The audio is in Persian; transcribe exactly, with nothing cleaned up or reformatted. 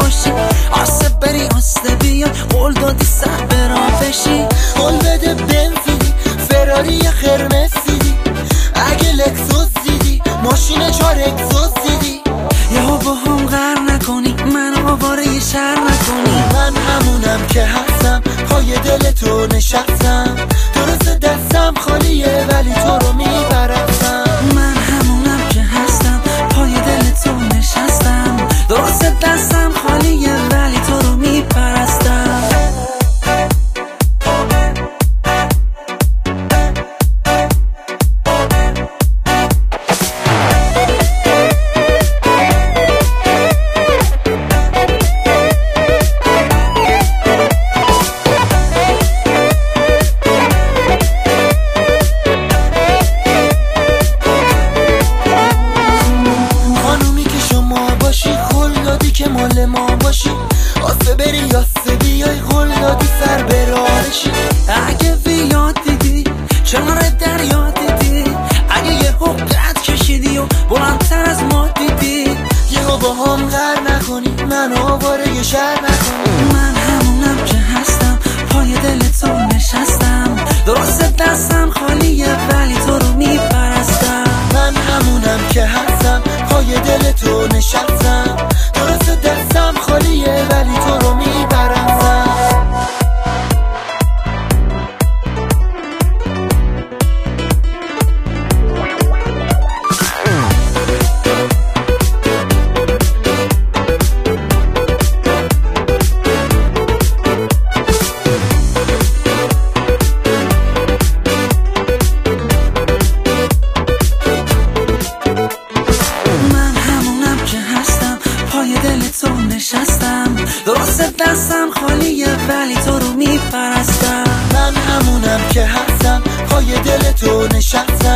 باشی، آسه بری آسه بیای، قول دادی سر برا بشی. قول بده بنزیدی فراری خرمز دیدی، اگه لکسوس دیدی ماشین چار اگزوز دیدی. یهو با هم غر نکنی، من آواره شهر نکنی. من همونم که هستم، پای دل تو نشستم. درست دستم خالیه ولی تو رو میپرستم. من همونم که هستم، پای دل تو نشستم. درست دستم خالیه ولی تو رو میپرستم. که مال ما باشی، آسه بری آسه بیای، قول دادی سر برارشی. اگه بیاد دیدی کنار دریا دیدی، اگه یه حقیقت کشیدی و بلندتر از ما دیدی. یهو با هم غر نکنی، من آواره یه شهر نکنی. من همونم که هستم، پای دل تو نشستم. درست دستم خالیه ولی تو رو میپرستم. من همونم که هستم، پای دل تو نشستم. درست دستم خالیه ولی تو رو میپرستم. نشستم، درست دستم خالیه ولی تو رو میپرستم. من همونم که هستم، پای دل تو نشستم.